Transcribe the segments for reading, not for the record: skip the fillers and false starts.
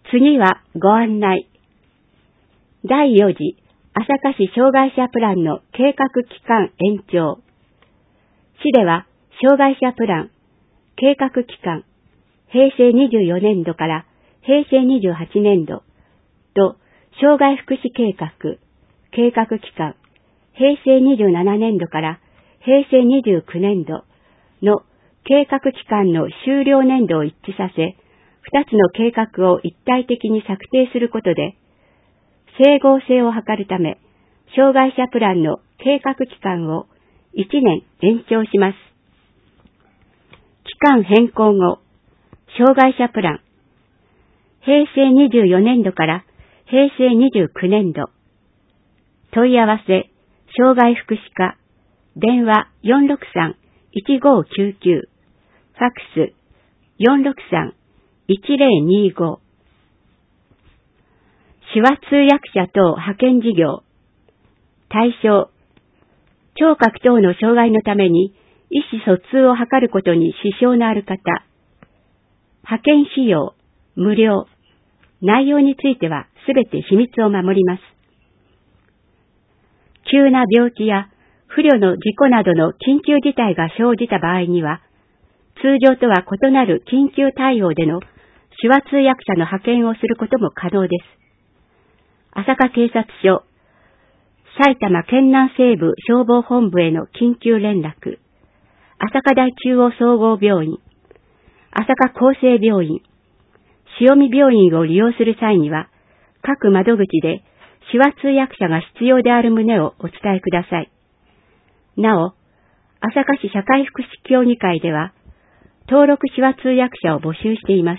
次はご案内。第4次朝霞市障害者プランの計画期間延長。市では障害者プラン計画期間平成24年度から平成28年度と障害福祉計画計画期間平成27年度から平成29年度の計画期間の終了年度を一致させ、2つの計画を一体的に策定することで、整合性を図るため、障害者プランの計画期間を1年延長します。期間変更後、障害者プラン、平成24年度から平成29年度、問い合わせ、障害福祉課、電話463-1599、ファックス463-1025、手話通訳者等派遣事業、対象、聴覚等の障害のために意思疎通を図ることに支障のある方、派遣費用、無料、内容についてはすべて秘密を守ります。急な病気や不慮の事故などの緊急事態が生じた場合には、通常とは異なる緊急対応での手話通訳者の派遣をすることも可能です。朝霞警察署、埼玉県南西部消防本部への緊急連絡、朝霞台中央総合病院、朝霞厚生病院、塩見病院を利用する際には、各窓口で手話通訳者が必要である旨をお伝えください。なお、朝霞市社会福祉協議会では、登録手話通訳者を募集しています。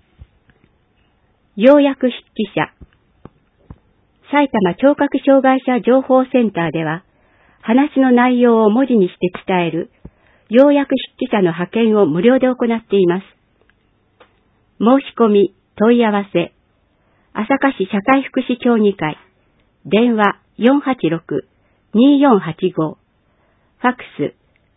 要約筆記者、埼玉聴覚障害者情報センターでは、話の内容を文字にして伝える要約筆記者の派遣を無料で行っています。申し込み、問い合わせ、朝霞市社会福祉協議会、電話486-2485、ファックス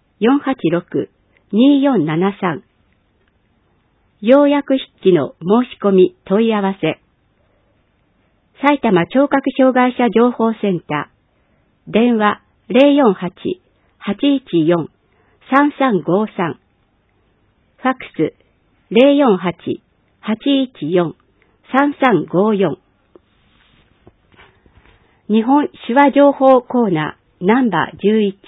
486-2473、要約筆記の申し込み、問い合わせ、埼玉聴覚障害者情報センター、電話048-814-3353、ファックス048-814-3354、日本手話情報コーナーナンバー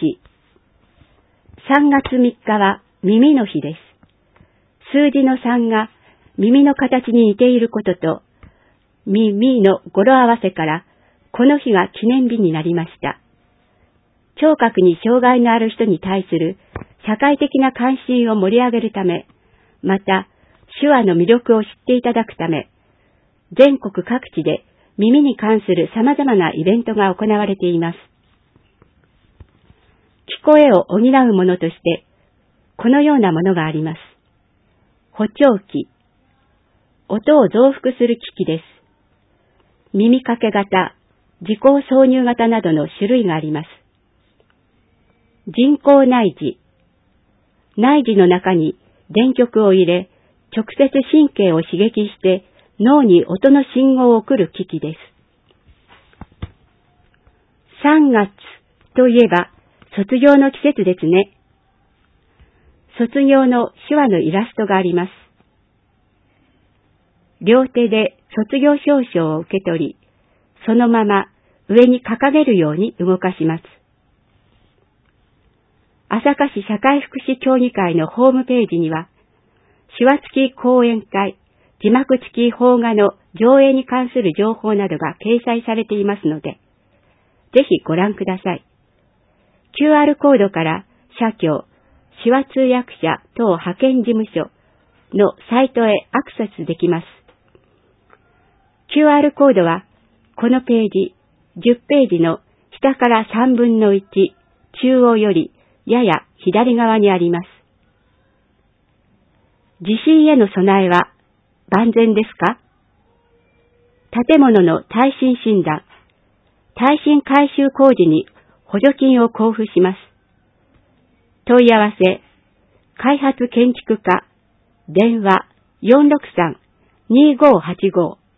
11、3月3日は耳の日です。数字の3が耳の形に似ていることと、耳の語呂合わせから、この日が記念日になりました。聴覚に障害のある人に対する社会的な関心を盛り上げるため、また手話の魅力を知っていただくため、全国各地で耳に関する様々なイベントが行われています。聞こえを補うものとして、このようなものがあります。補聴器、音を増幅する機器です。耳掛け型、自動挿入型などの種類があります。人工内耳、内耳の中に電極を入れ、直接神経を刺激して脳に音の信号を送る機器です。3月といえば卒業の季節ですね。卒業の手話のイラストがあります。両手で卒業証書を受け取り、そのまま上に掲げるように動かします。朝霞市社会福祉協議会のホームページには、手話付き講演会、字幕付き邦画の上映に関する情報などが掲載されていますので、ぜひご覧ください。QR コードから社協、手話通訳者等派遣事務所のサイトへアクセスできます。QR コードは、このページ、10ページの下から3分の1、中央よりやや左側にあります。地震への備えは万全ですか？建物の耐震診断、耐震改修工事に補助金を交付します。問い合わせ、開発建築課、電話463-2585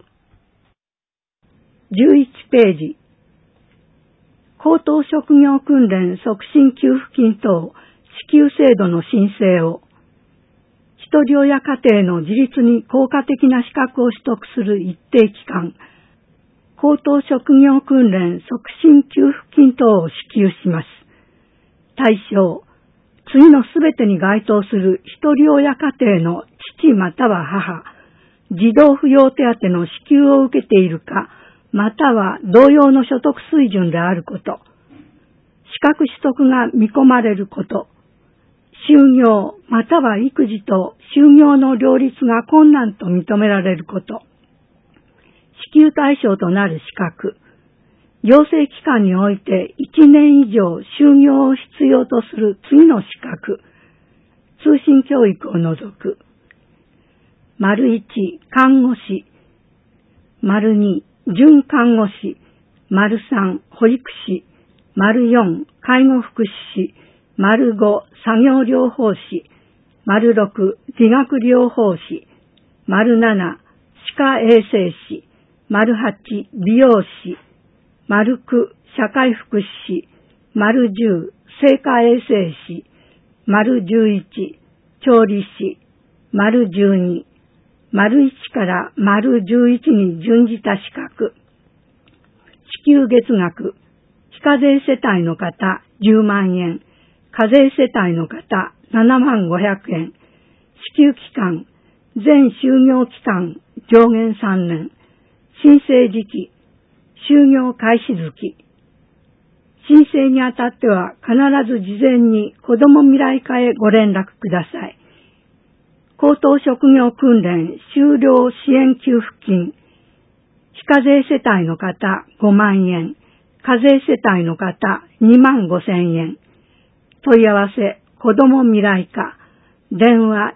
11ページ。高等職業訓練促進給付金等支給制度の申請を、ひとり親家庭の自立に効果的な資格を取得する一定期間、高等職業訓練促進給付金等を支給します。対象、次のすべてに該当するひとり親家庭の父または母、児童扶養手当の支給を受けているか、または同様の所得水準であること、資格取得が見込まれること、就業または育児と就業の両立が困難と認められること、支給対象となる資格、行政機関において1年以上就業を必要とする次の資格、通信教育を除く。1、看護師。2、準看護師。3、保育士。4、介護福祉士。5、作業療法士。6、理学療法士。7、歯科衛生士。8、美容師。9、社会福祉士。10、生化衛生士。11、調理師。12、1から11に準じた資格。支給月額、非課税世帯の方10万円、課税世帯の方7,500円、支給期間、全就業期間上限3年、申請時期、就業開始月。申請にあたっては必ず事前に子ども未来課へご連絡ください。高等職業訓練修了支援給付金、非課税世帯の方5万円、課税世帯の方25,000円。問い合わせ、子ども未来課、電話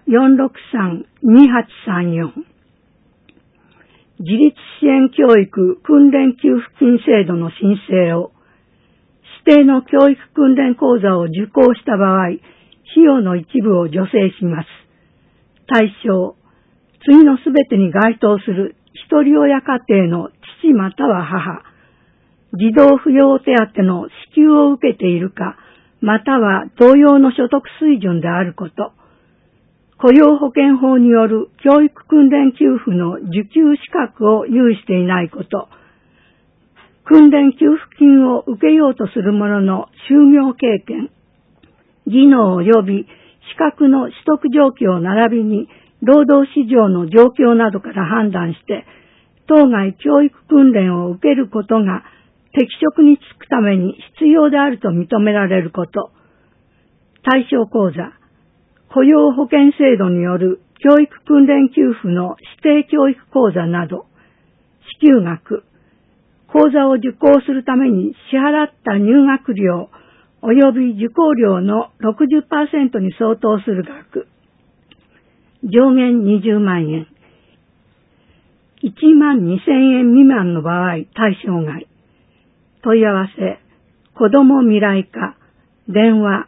463-2834。自立支援教育訓練給付金制度の申請を、指定の教育訓練講座を受講した場合、費用の一部を助成します。対象、次のすべてに該当するひとり親家庭の父または母、児童扶養手当の支給を受けているか、または同様の所得水準であること、雇用保険法による教育訓練給付の受給資格を有していないこと、訓練給付金を受けようとする者の就業経験、技能及び資格の取得状況並びに労働市場の状況などから判断して、当該教育訓練を受けることが適職に就くために必要であると認められること、対象講座、雇用保険制度による教育訓練給付の指定教育講座など、支給額、講座を受講するために支払った入学料及び受講料の 60% に相当する額、上限20万円、12,000円未満の場合対象外。問い合わせ、子ども未来課、電話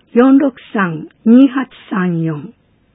463-2834。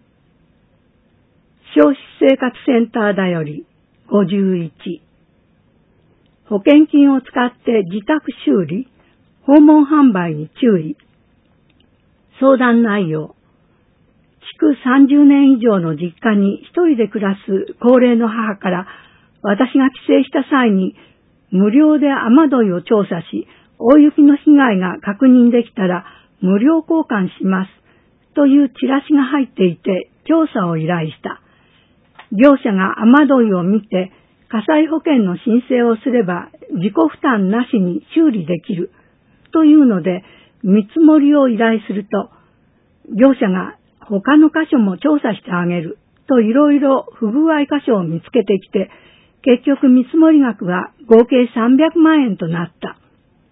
消費生活センターだより51。保険金を使って自宅修理、訪問販売に注意。相談内容。築30年以上の実家に一人で暮らす高齢の母から、私が帰省した際に無料で雨どいを調査し、大雪の被害が確認できたら無料交換しますというチラシが入っていて調査を依頼した。業者が雨どいを見て火災保険の申請をすれば自己負担なしに修理できるというので見積もりを依頼すると、業者が他の箇所も調査してあげるといろいろ不具合箇所を見つけてきて、結局見積もり額は合計300万円となった。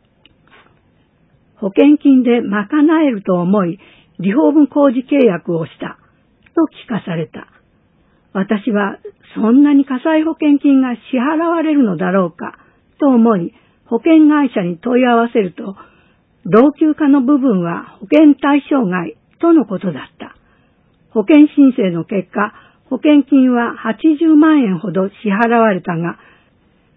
保険金で賄えると思い、リフォーム工事契約をしたと聞かされた。私はそんなに火災保険金が支払われるのだろうかと思い、保険会社に問い合わせると、老朽化の部分は保険対象外とのことだった。保険申請の結果、保険金は80万円ほど支払われたが、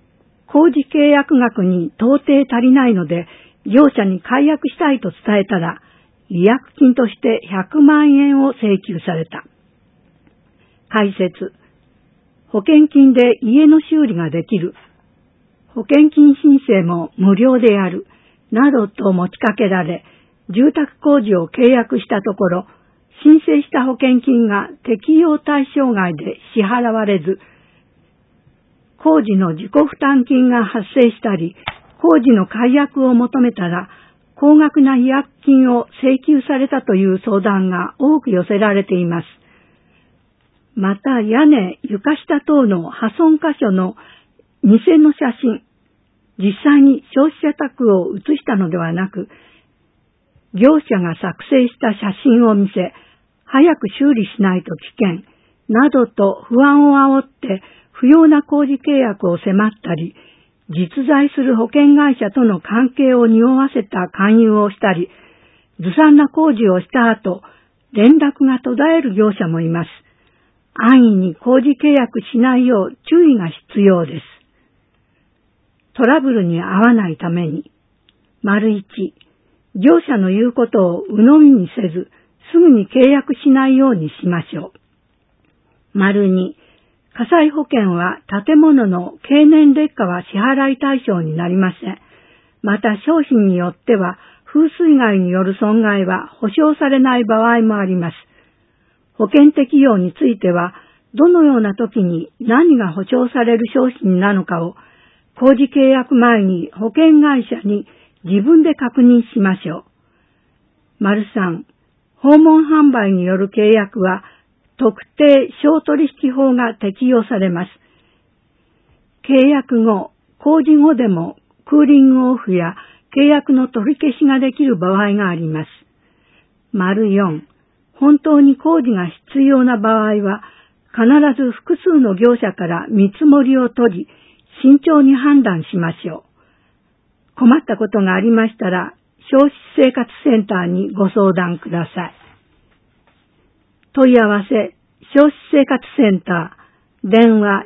工事契約額に到底足りないので、業者に解約したいと伝えたら、違約金として100万円を請求された。解説。保険金で家の修理ができる。保険金申請も無料でやる。などと持ちかけられ、住宅工事を契約したところ、申請した保険金が適用対象外で支払われず、工事の自己負担金が発生したり、工事の解約を求めたら、高額な違約金を請求されたという相談が多く寄せられています。また屋根、床下等の破損箇所の偽の写真、実際に消費者宅を写したのではなく、業者が作成した写真を見せ、早く修理しないと危険、などと不安を煽って不要な工事契約を迫ったり、実在する保険会社との関係を匂わせた勧誘をしたり、ずさんな工事をした後、連絡が途絶える業者もいます。安易に工事契約しないよう注意が必要です。トラブルに遭わないために、1、業者の言うことを鵜呑みにせず、すぐに契約しないようにしましょう。2、火災保険は建物の経年劣化は支払い対象になりません。また商品によっては風水害による損害は保証されない場合もあります。保険適用については、どのような時に何が保証される商品なのかを、工事契約前に保険会社に自分で確認しましょう。3、訪問販売による契約は、特定商取引法が適用されます。契約後、工事後でもクーリングオフや契約の取り消しができる場合があります。4、本当に工事が必要な場合は、必ず複数の業者から見積もりを取り、慎重に判断しましょう。困ったことがありましたら、消費生活センターにご相談ください。問い合わせ、消費生活センター、電話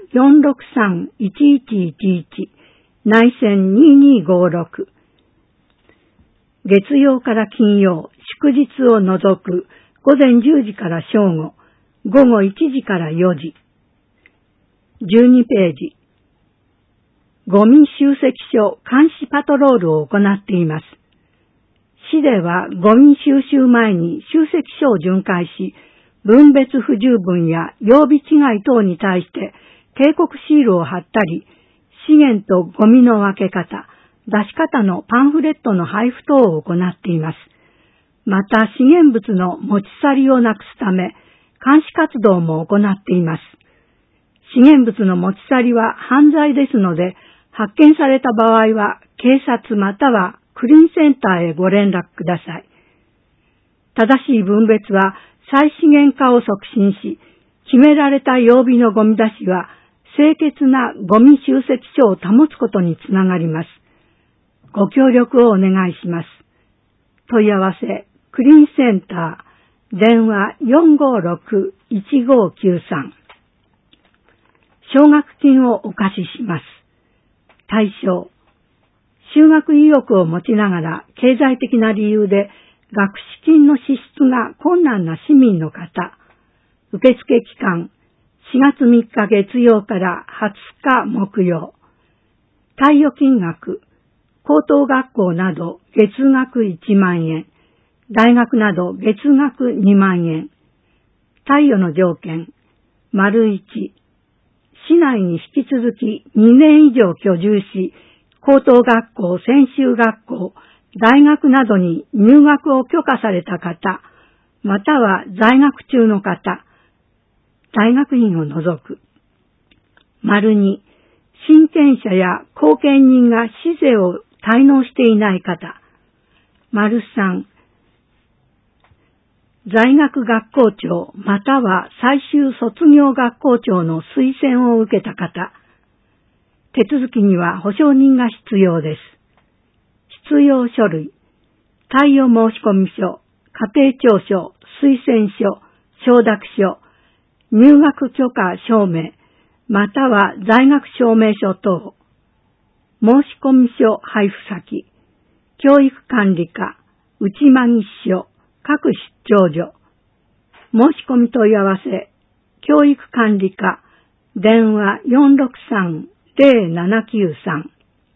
463-1111、内線2256。月曜から金曜、祝日を除く、午前10時から正午、午後1時から4時。12ページ。ゴミ集積所監視パトロールを行っています。市ではゴミ収集前に集積所を巡回し、分別不十分や曜日違い等に対して警告シールを貼ったり、資源とゴミの分け方、出し方のパンフレットの配布等を行っています。また資源物の持ち去りをなくすため、監視活動も行っています。資源物の持ち去りは犯罪ですので、発見された場合は警察またはクリーンセンターへご連絡ください。正しい分別は再資源化を促進し、決められた曜日のゴミ出しは清潔なゴミ集積所を保つことにつながります。ご協力をお願いします。問い合わせ、クリーンセンター、電話 456-1593。奨学金をお貸しします。対象、就学意欲を持ちながら経済的な理由で学資金の支出が困難な市民の方、受付期間4月3日月曜から20日木曜、貸与金額、高等学校など月額1万円、大学など月額2万円、貸与の条件、1、市内に引き続き2年以上居住し、高等学校、専修学校、大学などに入学を許可された方、または在学中の方、大学院を除く。2、親権者や後見人が市税を滞納していない方。3、在学学校長または最終卒業学校長の推薦を受けた方。手続きには保証人が必要です。必要書類、貸与申込書、家庭調書、推薦書、承諾書、入学許可証明、または在学証明書等。 申込書配布先、教育管理課、内間木署、各出張所、申込問い合わせ、教育管理課、電話 463-0793。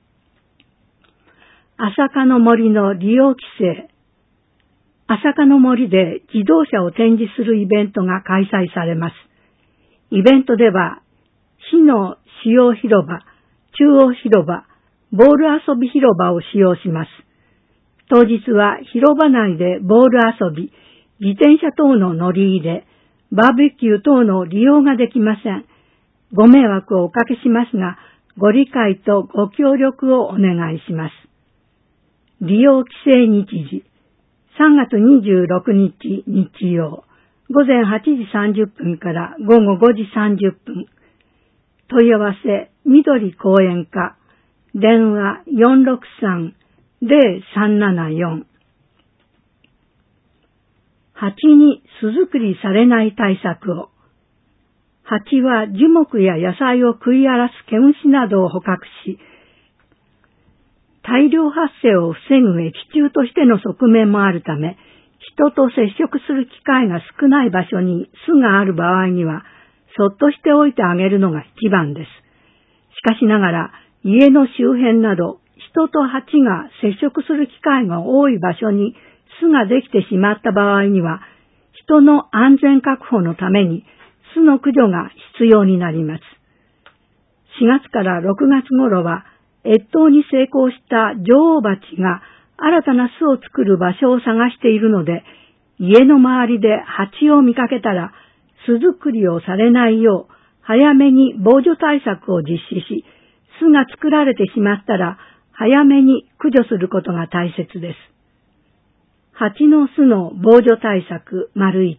朝霞の森の利用規制。朝霞の森で自動車を展示するイベントが開催されます。イベントでは、市の使用広場、中央広場、ボール遊び広場を使用します。当日は広場内でボール遊び、自転車等の乗り入れ、バーベキュー等の利用ができません。ご迷惑をおかけしますが、ご理解とご協力をお願いします。利用規制日時、3月26日日曜、午前8時30分から午後5時30分。問い合わせ、緑講演課、電話 463-0374。蜂に巣作りされない対策を。蜂は樹木や野菜を食い荒らす毛虫などを捕獲し、大量発生を防ぐ益虫としての側面もあるため、人と接触する機会が少ない場所に巣がある場合には、そっとしておいてあげるのが一番です。しかしながら、家の周辺など、人と蜂が接触する機会が多い場所に巣ができてしまった場合には、人の安全確保のために巣の駆除が必要になります。4月から6月頃は、越冬に成功した女王蜂が新たな巣を作る場所を探しているので、家の周りで蜂を見かけたら、巣作りをされないよう、早めに防除対策を実施し、巣が作られてしまったら、早めに駆除することが大切です。蜂の巣の防除対策 ①。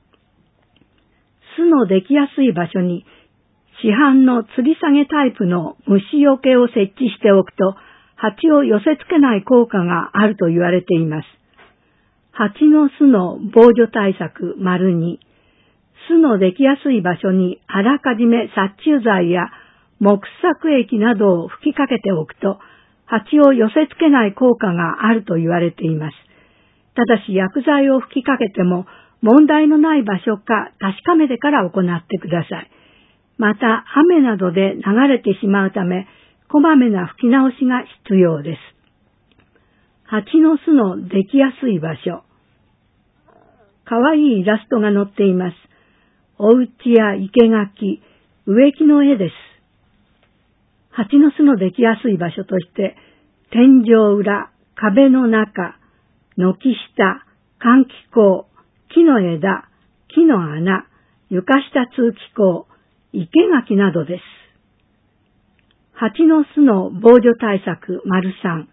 巣のできやすい場所に、市販の吊り下げタイプの虫除けを設置しておくと、蜂を寄せ付けない効果があると言われています。蜂の巣の防除対策 ②。巣のできやすい場所にあらかじめ殺虫剤や木作液などを吹きかけておくと、蜂を寄せ付けない効果があると言われています。ただし薬剤を吹きかけても問題のない場所か確かめてから行ってください。また雨などで流れてしまうため、こまめな吹き直しが必要です。蜂の巣のできやすい場所。かわいいイラストが載っています。お家や生垣、植木の絵です。蜂の巣のできやすい場所として、天井裏、壁の中、軒下、換気口、木の枝、木の穴、床下通気口、生垣などです。蜂の巣の防除対策 ③。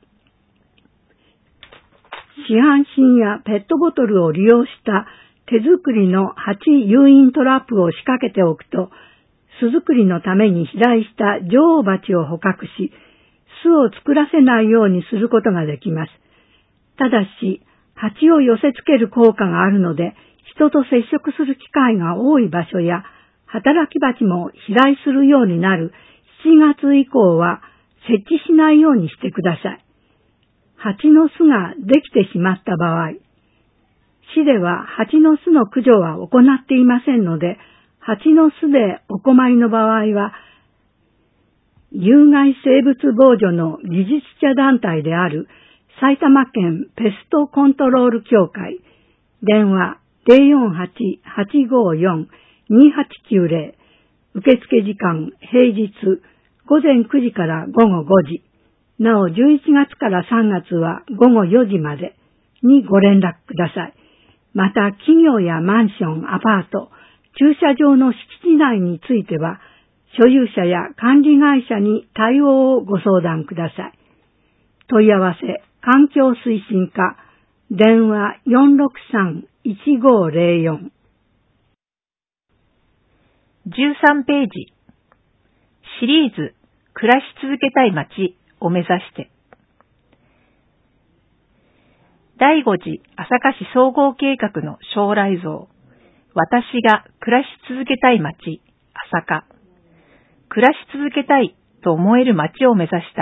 市販品やペットボトルを利用した手作りの蜂誘引トラップを仕掛けておくと、巣作りのために飛来した女王蜂を捕獲し、巣を作らせないようにすることができます。ただし、蜂を寄せ付ける効果があるので、人と接触する機会が多い場所や、働き蜂も飛来するようになる7月以降は設置しないようにしてください。蜂の巣ができてしまった場合、市では蜂の巣の駆除は行っていませんので、蜂の巣でお困りの場合は、有害生物防除の技術者団体である埼玉県ペストコントロール協会、電話 048-854-2890、受付時間平日午前9時から午後5時、なお11月から3月は午後4時までにご連絡ください。また企業やマンション、アパート、駐車場の敷地内については、所有者や管理会社に対応をご相談ください。問い合わせ、環境推進課、電話 463-1504。 13ページ。シリーズ、暮らし続けたい街を目指して。第5次朝霞市総合計画の将来像。私が暮らし続けたい街、朝霞。暮らし続けたいと思える街を目指した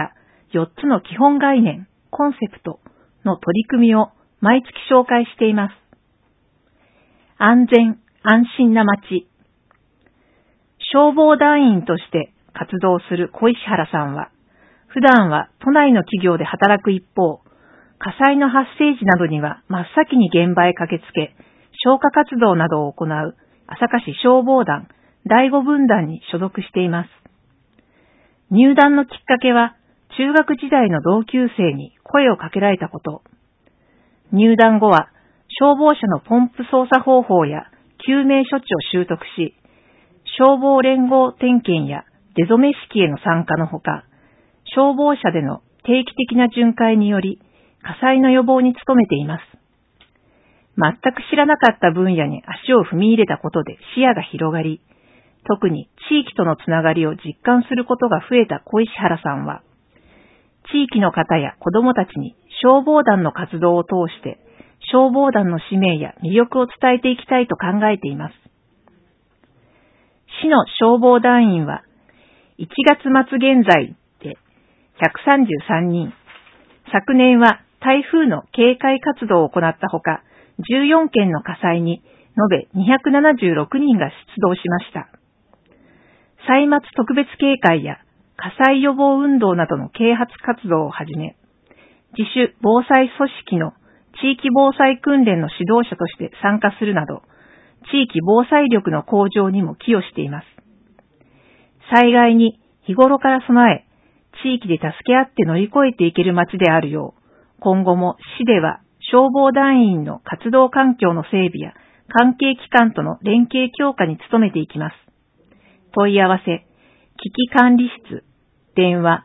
4つの基本概念、コンセプトの取り組みを毎月紹介しています。安全・安心な街。消防団員として活動する小石原さんは、普段は都内の企業で働く一方、火災の発生時などには真っ先に現場へ駆けつけ、消火活動などを行う朝霞市消防団第5分団に所属しています。入団のきっかけは、中学時代の同級生に声をかけられたこと。入団後は、消防車のポンプ操作方法や救命処置を習得し、消防連合点検や出初め式への参加のほか、消防車での定期的な巡回により、火災の予防に努めています。全く知らなかった分野に足を踏み入れたことで視野が広がり、特に地域とのつながりを実感することが増えた小石原さんは、地域の方や子どもたちに消防団の活動を通して、消防団の使命や魅力を伝えていきたいと考えています。市の消防団員は、1月末現在で133人、昨年は台風の警戒活動を行ったほか、14件の火災に延べ276人が出動しました。歳末特別警戒や火災予防運動などの啓発活動をはじめ、自主防災組織の地域防災訓練の指導者として参加するなど、地域防災力の向上にも寄与しています。災害に日頃から備え、地域で助け合って乗り越えていける街であるよう、今後も市では消防団員の活動環境の整備や関係機関との連携強化に努めていきます。問い合わせ、危機管理室、電話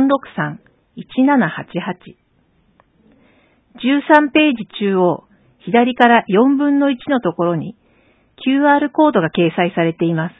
463-1788。13ページ中央、左から4分の1のところに QR コードが掲載されています。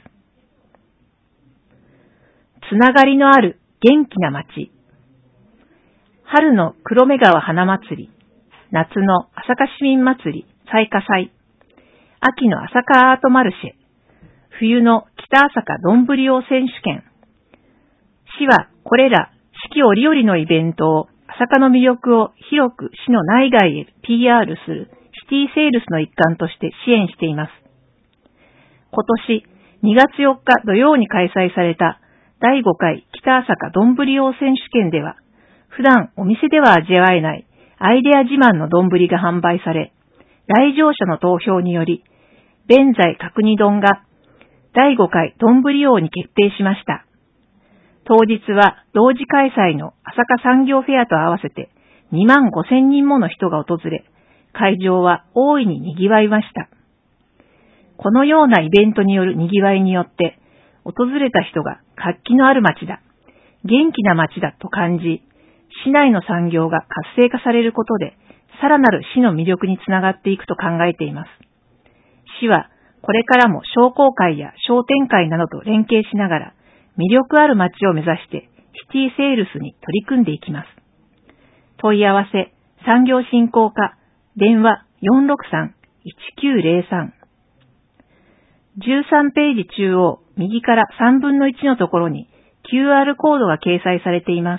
つながりのある元気な街。春の黒目川花祭り、夏の朝霞市民祭り、彩花祭、秋の朝霞アートマルシェ、冬の北朝霞どんぶり王選手権。市はこれら四季折々のイベントを朝霞の魅力を広く市の内外へ PR するシティセールスの一環として支援しています。今年2月4日土曜に開催された第5回北朝霞どんぶり王選手権では、普段お店では味わえないアイデア自慢の丼が販売され、来場者の投票により、弁財角煮丼が第5回丼王に決定しました。当日は同時開催の朝霞産業フェアと合わせて25,000人もの人が訪れ、会場は大いに賑わいました。このようなイベントによる賑わいによって、訪れた人が活気のある街だ、元気な街だと感じ、市内の産業が活性化されることで、さらなる市の魅力につながっていくと考えています。市はこれからも商工会や商店会などと連携しながら、魅力ある街を目指してシティセールスに取り組んでいきます。問い合わせ、産業振興課、電話 463-1903。13ページ中央、右から3分の1のところに QR コードが掲載されています。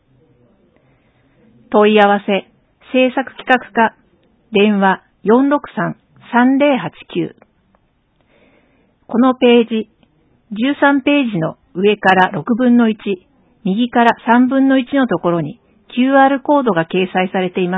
問い合わせ、制作企画課、電話 463-3089。このページ、13ページの上から6分の1、右から3分の1のところに QR コードが掲載されています。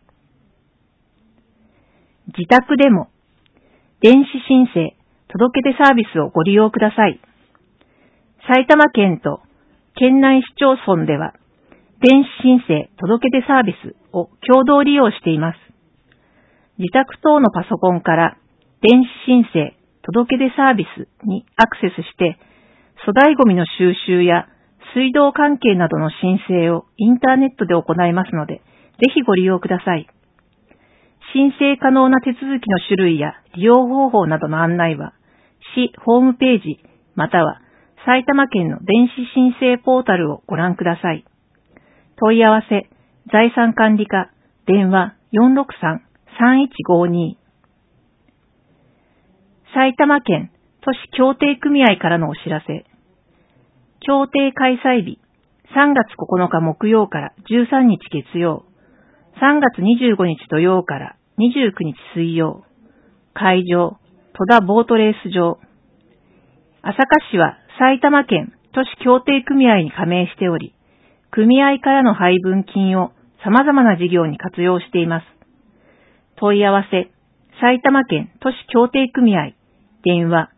自宅でも、電子申請、届け出サービスをご利用ください。埼玉県と県内市町村では、電子申請、届け出サービスを共同利用しています。自宅等のパソコンから電子申請、届け出サービスにアクセスして、粗大ゴミの収集や水道関係などの申請をインターネットで行いますので、ぜひご利用ください。申請可能な手続きの種類や利用方法などの案内は、市ホームページまたは埼玉県の電子申請ポータルをご覧ください。問い合わせ、財産管理課、電話 463-3152。埼玉県都市協定組合からのお知らせ。協定開催日 3月9日木曜から13日月曜、3月25日土曜から29日水曜、会場、戸田ボートレース場。朝霞市は埼玉県都市協定組合に加盟しており、組合からの配分金を様々な事業に活用しています。問い合わせ、埼玉県都市協定組合、電話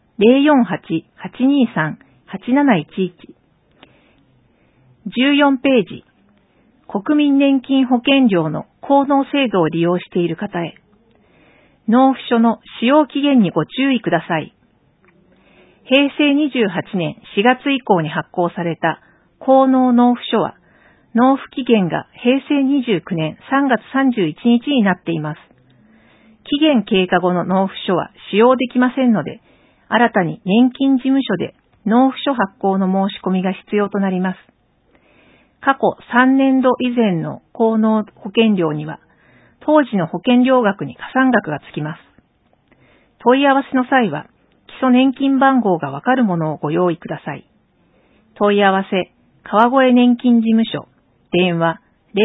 048-823-8711。14ページ、国民年金保険料の効納制度を利用している方へ、納付書の使用期限にご注意ください。平成28年4月以降に発行された効納納付書は、納付期限が平成29年3月31日になっています。期限経過後の納付書は使用できませんので、新たに年金事務所で納付書発行の申し込みが必要となります。過去3年度以前の効納保険料には、当時の保険料額に加算額がつきます。問い合わせの際は、基礎年金番号がわかるものをご用意ください。問い合わせ、川越年金事務所、電話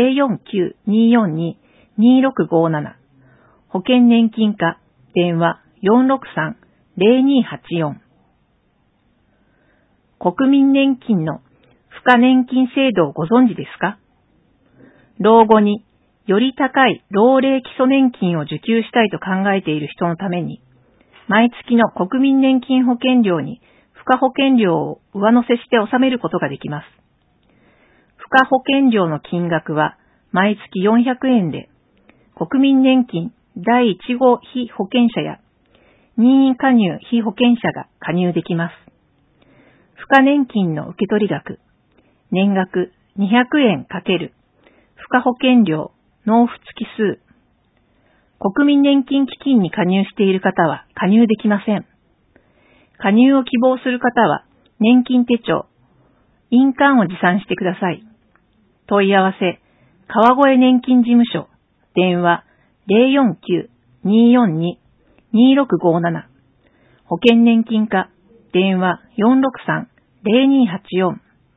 049-242-2657、保険年金課、電話 463-0284。国民年金の付加年金制度をご存知ですか？老後により高い老齢基礎年金を受給したいと考えている人のために、毎月の国民年金保険料に付加保険料を上乗せして納めることができます。付加保険料の金額は毎月400円で、国民年金第1号被保険者や任意加入被保険者が加入できます。付加年金の受け取り額、年額200円×付加保険料納付月数。国民年金基金に加入している方は加入できません。加入を希望する方は年金手帳、印鑑を持参してください。問い合わせ、川越年金事務所、電話 049-242-2657、保険年金課、電話 463-0284。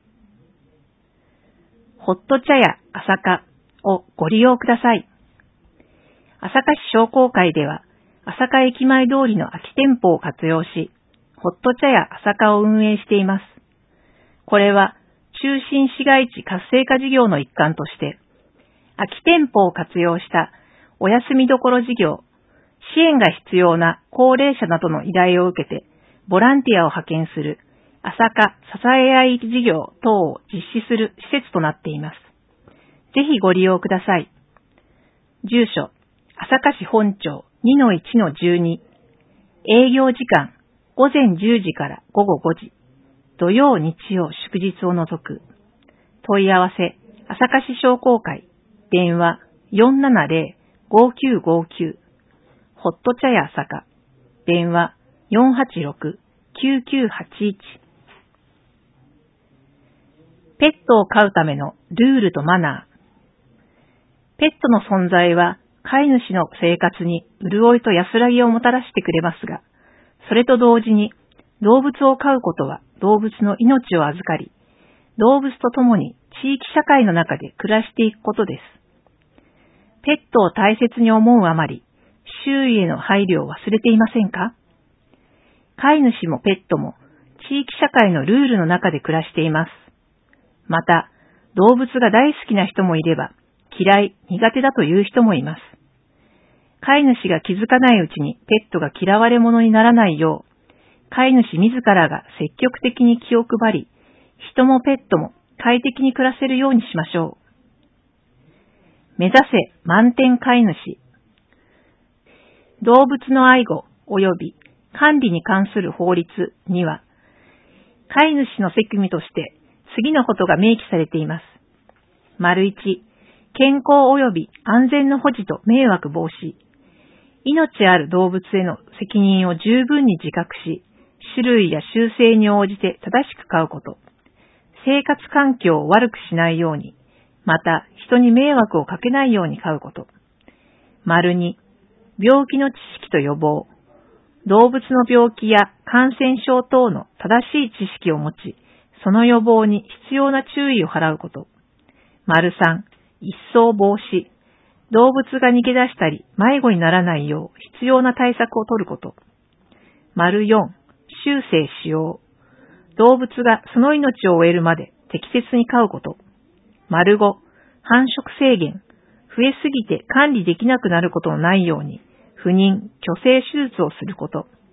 ホット茶屋朝霞をご利用ください。朝霞市商工会では、朝霞駅前通りの空き店舗を活用し、ホット茶屋朝霞を運営しています。これは、中心市街地活性化事業の一環として、空き店舗を活用したお休みどころ事業、支援が必要な高齢者などの依頼を受けて、ボランティアを派遣する朝霞支え合い事業等を実施する施設となっています。ぜひご利用ください。住所、朝霞市本町 2-1-12、営業時間、午前10時から午後5時、土曜日曜祝日を除く。問い合わせ、朝霞市商工会、電話 470-5959、ホット茶屋朝霞、電話 486-9981。ペットを飼うためのルールとマナー。ペットの存在は飼い主の生活に潤いと安らぎをもたらしてくれますが、それと同時に動物を飼うことは動物の命を預かり、動物と共に地域社会の中で暮らしていくことです。ペットを大切に思うあまり、周囲への配慮を忘れていませんか？飼い主もペットも地域社会のルールの中で暮らしています。また、動物が大好きな人もいれば、嫌い、苦手だという人もいます。飼い主が気づかないうちにペットが嫌われ者にならないよう、飼い主自らが積極的に気を配り、人もペットも快適に暮らせるようにしましょう。目指せ満点飼い主。動物の愛護及び管理に関する法律には、飼い主の責務として次のことが明記されています。1、健康及び安全の保持と迷惑防止。命ある動物への責任を十分に自覚し、種類や習性に応じて正しく飼うこと。生活環境を悪くしないように、また人に迷惑をかけないように飼うこと。2、病気の知識と予防。動物の病気や感染症等の正しい知識を持ち、 その予防に必要な注意を払うこと。3、一層防止。動物が逃げ出したり迷子にならないよう必要な対策を取ること。4、終生使用。動物がその命を終えるまで適切に飼うこと。5、繁殖制限。増えすぎて管理できなくなることのないように、不妊、去勢手術をすること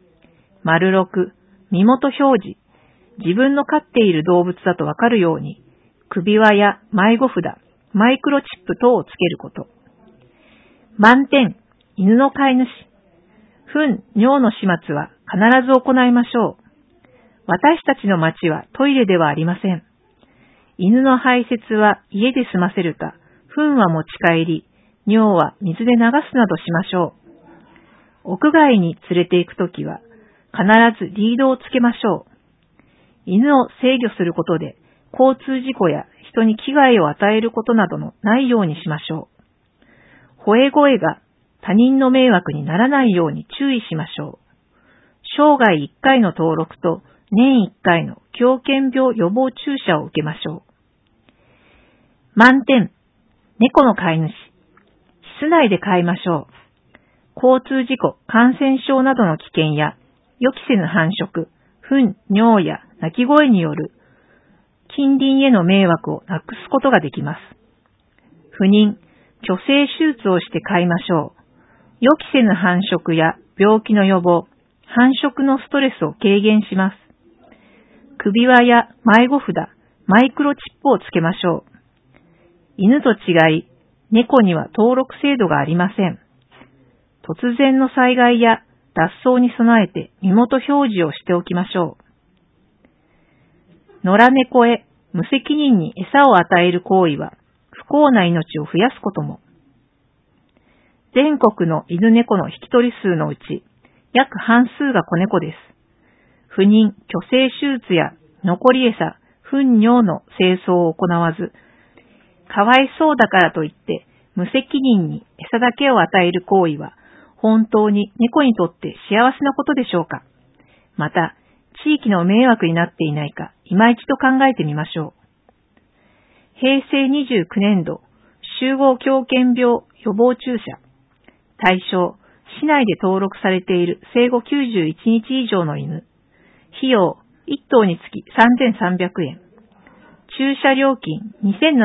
。6、身元表示。自分の飼っている動物だとわかるように、首輪や迷子札、マイクロチップ等をつけること。満点、犬の飼い主。糞、尿の始末は必ず行いましょう。私たちの町はトイレではありません。犬の排泄は家で済ませるか、糞は持ち帰り、尿は水で流すなどしましょう。屋外に連れて行くときは、必ずリードをつけましょう。犬を制御することで、交通事故や人に危害を与えることなどのないようにしましょう。吠え声が他人の迷惑にならないように注意しましょう。生涯1回の登録と年1回の狂犬病予防注射を受けましょう。満点、猫の飼い主。室内で飼いましょう。交通事故、感染症などの危険や予期せぬ繁殖、糞、尿や鳴き声による近隣への迷惑をなくすことができます。不妊、去勢手術をして飼いましょう。予期せぬ繁殖や病気の予防、繁殖のストレスを軽減します。首輪や迷子札、マイクロチップをつけましょう。犬と違い、猫には登録制度がありません。突然の災害や脱走に備えて身元表示をしておきましょう。野良猫へ無責任に餌を与える行為は不幸な命を増やすことも。全国の犬猫の引き取り数のうち約半数が子猫です。不妊、去勢手術や残り餌、糞尿の清掃を行わず、かわいそうだからといって無責任に餌だけを与える行為は本当に猫にとって幸せなことでしょうか。また、地域の迷惑になっていないか、今一度考えてみましょう。平成29年度、集合狂犬病予防注射。対象、市内で登録されている生後91日以上の犬。費用、1頭につき3300円。注射料金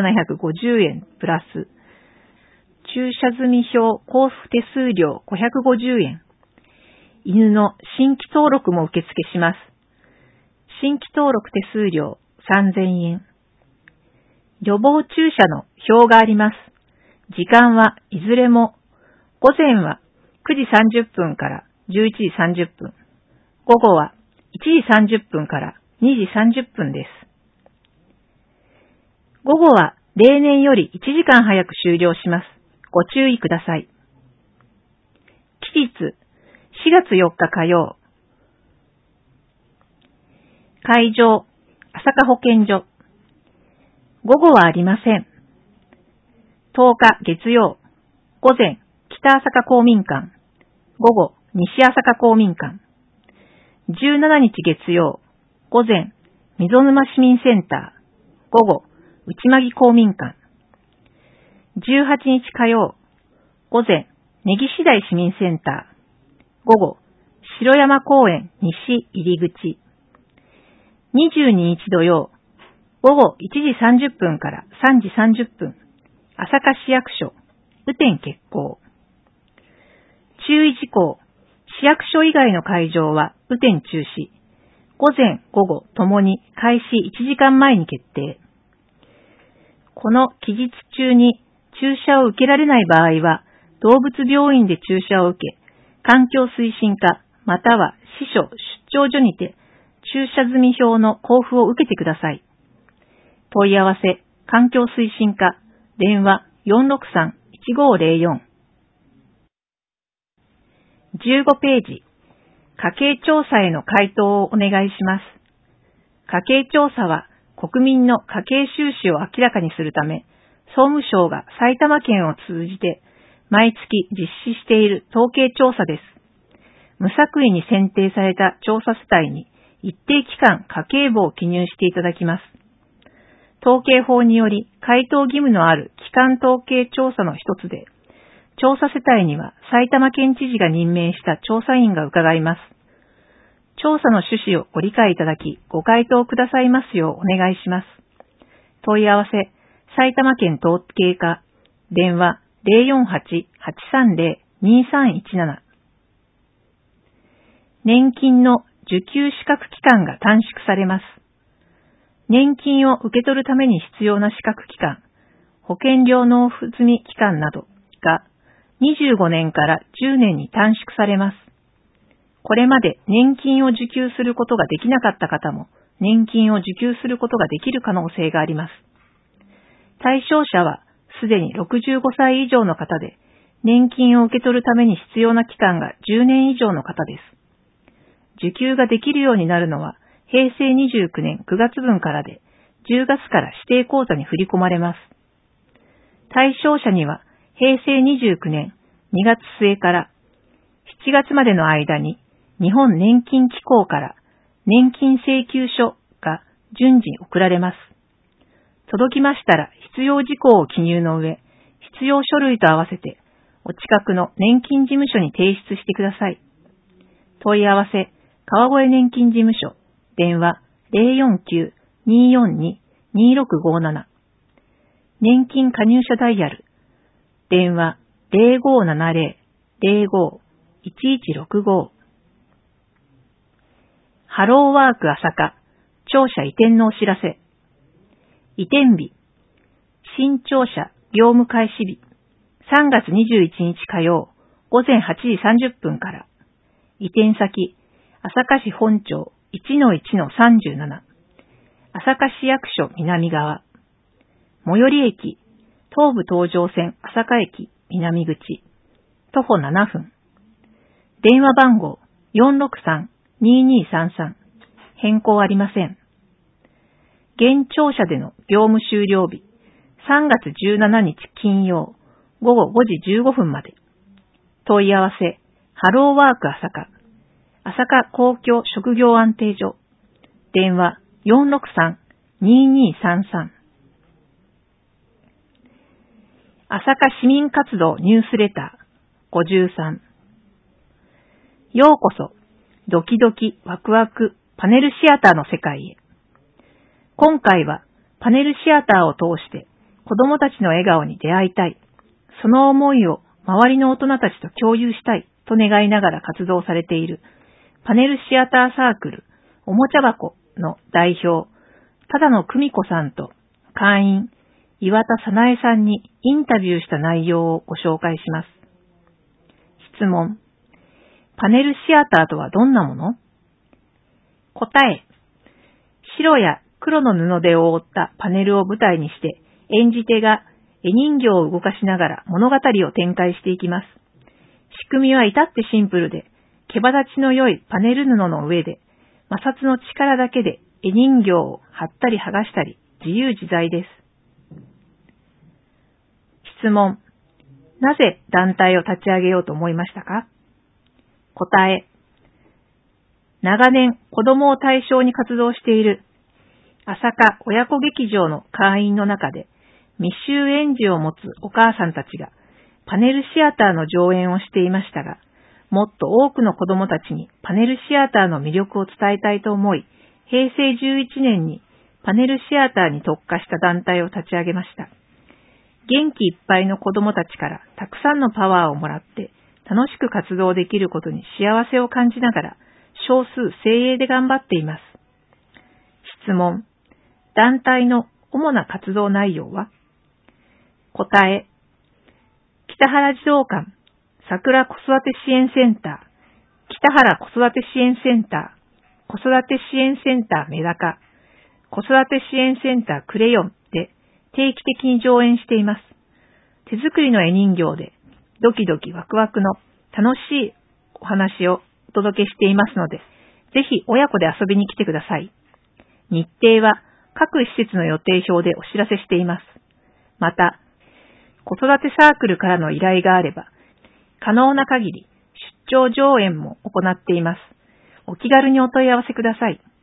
2750円プラス。注射済表交付手数料550円。犬の新規登録も受付します。新規登録手数料3000円。予防注射の表があります。時間はいずれも、午前は9時30分から11時30分。午後は1時30分から2時30分です。午後は例年より1時間早く終了します。ご注意ください。期日、4月4日火曜。会場、朝霞保健所。午後はありません。10日月曜。午前、北朝霞公民館。午後、西朝霞公民館。17日月曜。午前、溝沼市民センター。午後、内間木公民館。18日火曜。午前、根岸台市民センター。午後、城山公園西入り口。22日土曜。午後1時30分から3時30分。朝霞市役所。雨天決行。注意事項。市役所以外の会場は雨天中止。午前、午後ともに開始1時間前に決定。この期日中に注射を受けられない場合は、動物病院で注射を受け、環境推進課または市所出張所にて注射済表の交付を受けてください。問い合わせ、環境推進課、電話 463-1504。15ページ。家計調査への回答をお願いします。家計調査は国民の家計収支を明らかにするため、総務省が埼玉県を通じて毎月実施している統計調査です。無作為に選定された調査世帯に一定期間家計簿を記入していただきます。統計法により回答義務のある基幹統計調査の一つで、調査世帯には埼玉県知事が任命した調査員が伺います。調査の趣旨をご理解いただき、ご回答くださいますようお願いします。問い合わせ、埼玉県統計課、電話 048-830-2317。年金の受給資格期間が短縮されます。年金を受け取るために必要な資格期間、保険料納付済み期間などが25年から10年に短縮されます。これまで年金を受給することができなかった方も年金を受給することができる可能性があります。対象者はすでに65歳以上の方で、年金を受け取るために必要な期間が10年以上の方です。受給ができるようになるのは平成29年9月分からで、10月から指定口座に振り込まれます。対象者には平成29年2月末から7月までの間に日本年金機構から年金請求書が順次送られます。届きましたら必要事項を記入の上、必要書類と合わせてお近くの年金事務所に提出してください。問い合わせ、川越年金事務所、電話 049-242-2657。年金加入者ダイヤル、電話 0570-05-1165。ハローワーク朝霞、庁舎移転のお知らせ。移転日、新庁舎業務開始日、3月21日火曜、午前8時30分から。移転先、朝霞市本町 1-1-37、朝霞市役所南側。最寄り駅、東武東上線朝霞駅南口、徒歩7分。電話番号 463-2233、変更ありません。現庁舎での業務終了日、3月17日金曜、午後5時15分まで。問い合わせ、ハローワーク朝霞、朝霞公共職業安定所、電話 463-2233。朝霞市民活動ニュースレター53。ようこそ、ドキドキワクワクパネルシアターの世界へ。今回はパネルシアターを通して子供たちの笑顔に出会いたい。その思いを周りの大人たちと共有したいと願いながら活動されているパネルシアターサークルおもちゃ箱の代表、只野久美子さんと会員岩田早苗さんにインタビューした内容をご紹介します。質問。パネルシアターとはどんなもの？答え。白や黒の布で覆ったパネルを舞台にして演じ手が絵人形を動かしながら物語を展開していきます。仕組みは至ってシンプルで、毛羽立ちの良いパネル布の上で摩擦の力だけで絵人形を貼ったり剥がしたり自由自在です。質問。なぜ団体を立ち上げようと思いましたか？答え。長年子供を対象に活動している朝霞親子劇場の会員の中で未就園児を持つお母さんたちがパネルシアターの上演をしていましたが、もっと多くの子供たちにパネルシアターの魅力を伝えたいと思い、平成11年にパネルシアターに特化した団体を立ち上げました。元気いっぱいの子供たちからたくさんのパワーをもらって楽しく活動できることに幸せを感じながら少数精鋭で頑張っています。質問。団体の主な活動内容は？答え。北原児童館、桜子育て支援センター、北原子育て支援センター、子育て支援センターメダカ、子育て支援センタークレヨンで定期的に上演しています。手作りの絵人形でドキドキワクワクの楽しいお話をお届けしていますので、ぜひ親子で遊びに来てください。日程は各施設の予定表でお知らせしています。また、子育てサークルからの依頼があれば、可能な限り出張上演も行っています。お気軽にお問い合わせください。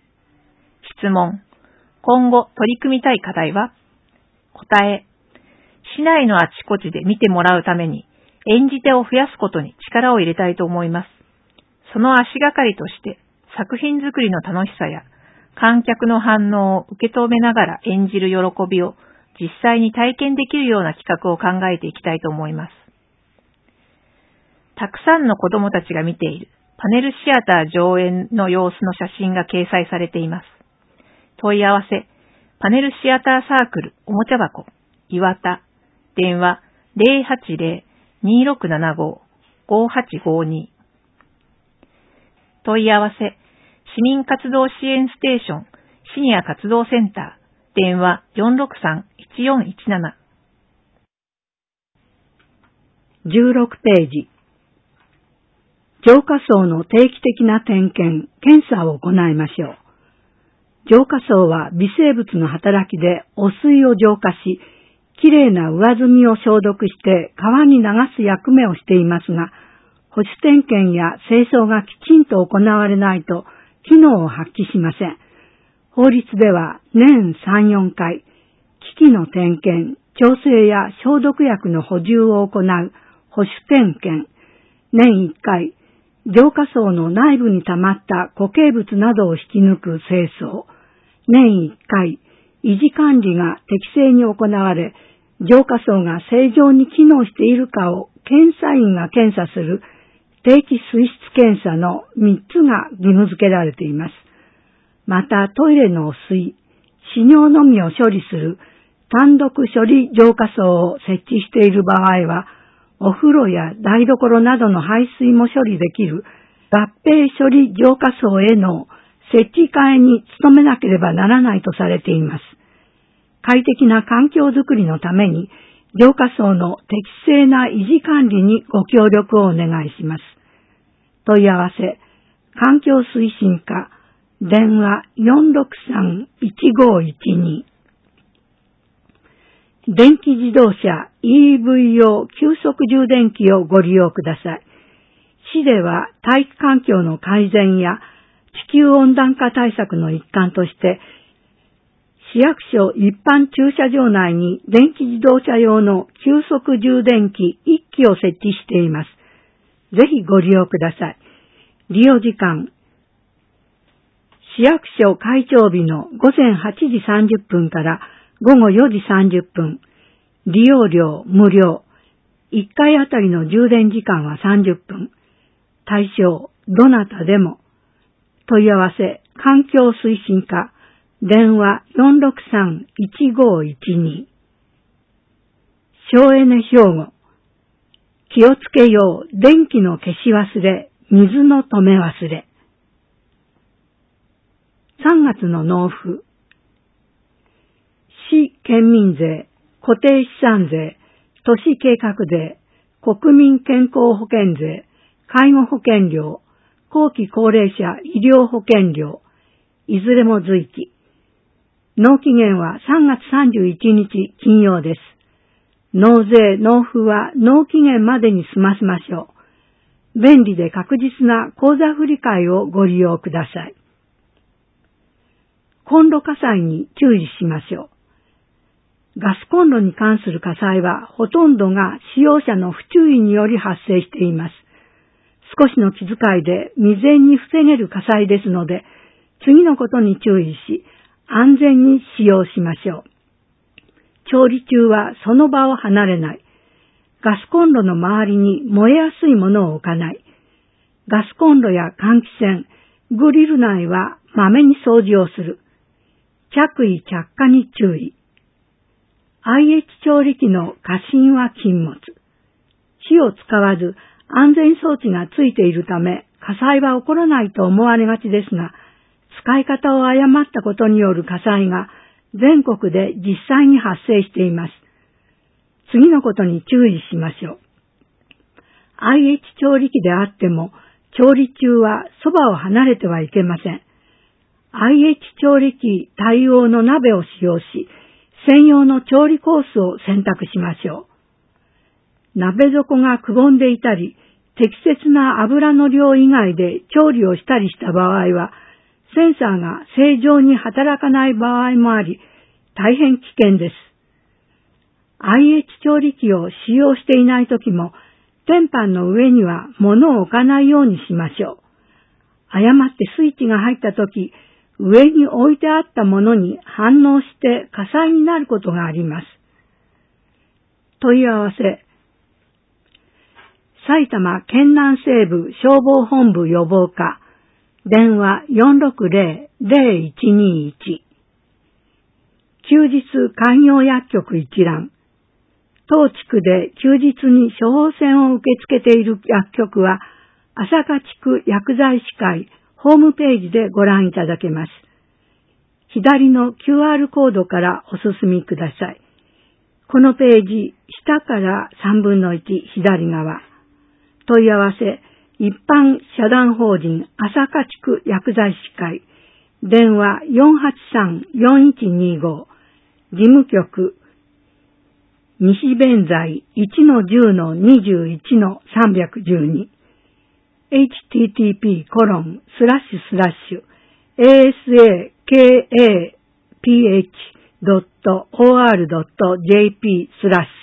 質問。今後取り組みたい課題は？答え。市内のあちこちで見てもらうために演じ手を増やすことに力を入れたいと思います。その足がかりとして作品作りの楽しさや観客の反応を受け止めながら演じる喜びを実際に体験できるような企画を考えていきたいと思います。たくさんの子供たちが見ているパネルシアター上演の様子の写真が掲載されています。問い合わせ、パネルシアターサークルおもちゃ箱、岩田、電話 080-2675-5852。問い合わせ、市民活動支援ステーションシニア活動センター、電話 463-1417。 16ページ。浄化槽の定期的な点検・検査を行いましょう。浄化槽は微生物の働きで汚水を浄化し、きれいな上澄みを消毒して川に流す役目をしていますが、保守点検や清掃がきちんと行われないと機能を発揮しません。法律では年3、4回、機器の点検、調整や消毒薬の補充を行う保守点検、年1回、浄化槽の内部に溜まった固形物などを引き抜く清掃、年1回、維持管理が適正に行われ、浄化槽が正常に機能しているかを検査員が検査する定期水質検査の3つが義務付けられています。またトイレの汚水、屎尿のみを処理する単独処理浄化槽を設置している場合は、お風呂や台所などの排水も処理できる合併処理浄化槽への設置替えに努めなければならないとされています。快適な環境づくりのために、浄化槽の適正な維持管理にご協力をお願いします。問い合わせ、環境推進課、電話 463-1512。電気自動車 EV 用急速充電器をご利用ください。市では大気環境の改善や地球温暖化対策の一環として、市役所一般駐車場内に電気自動車用の急速充電器1基を設置しています。ぜひご利用ください。利用時間、市役所開庁日の午前8時30分から午後4時30分。利用料無料。1回あたりの充電時間は30分。対象、どなたでも。問い合わせ、環境推進課。電話 463-1512。省エネ兵庫。気をつけよう、電気の消し忘れ、水の止め忘れ。3月の納付。市県民税、固定資産税、都市計画税、国民健康保険税、介護保険料、後期高齢者医療保険料、いずれも随記。納期限は3月31日金曜です。納税・納付は納期限までに済ませましょう。便利で確実な口座振替をご利用ください。コンロ火災に注意しましょう。ガスコンロに関する火災はほとんどが使用者の不注意により発生しています。少しの気遣いで未然に防げる火災ですので、次のことに注意し、安全に使用しましょう。調理中はその場を離れない。ガスコンロの周りに燃えやすいものを置かない。ガスコンロや換気扇、グリル内はまめに掃除をする。着衣着火に注意。IH 調理器の過信は禁物。火を使わず安全装置がついているため火災は起こらないと思われがちですが、使い方を誤ったことによる火災が全国で実際に発生しています。次のことに注意しましょう。IH 調理器であっても調理中はそばを離れてはいけません。IH 調理器対応の鍋を使用し、専用の調理コースを選択しましょう。鍋底がくぼんでいたり、適切な油の量以外で調理をしたりした場合は、 センサーが正常に働かない場合もあり、大変危険です。IH 調理器を使用していないときも、天板の上には物を置かないようにしましょう。誤ってスイッチが入ったとき、上に置いてあったものに反応して火災になることがあります。問い合わせ。埼玉県南西部消防本部予防課、電話 460-0121。休日開業薬局一覧。当地区で休日に処方箋を受け付けている薬局は、朝霞地区薬剤師会ホームページでご覧いただけます。左の QR コードからお進みください。このページ、下から3分の1左側。問い合わせ、一般社団法人朝霞地区薬剤師会、電話 483-4125、事務局、西弁財 1-10-21-312 http://asakaph.or.jp/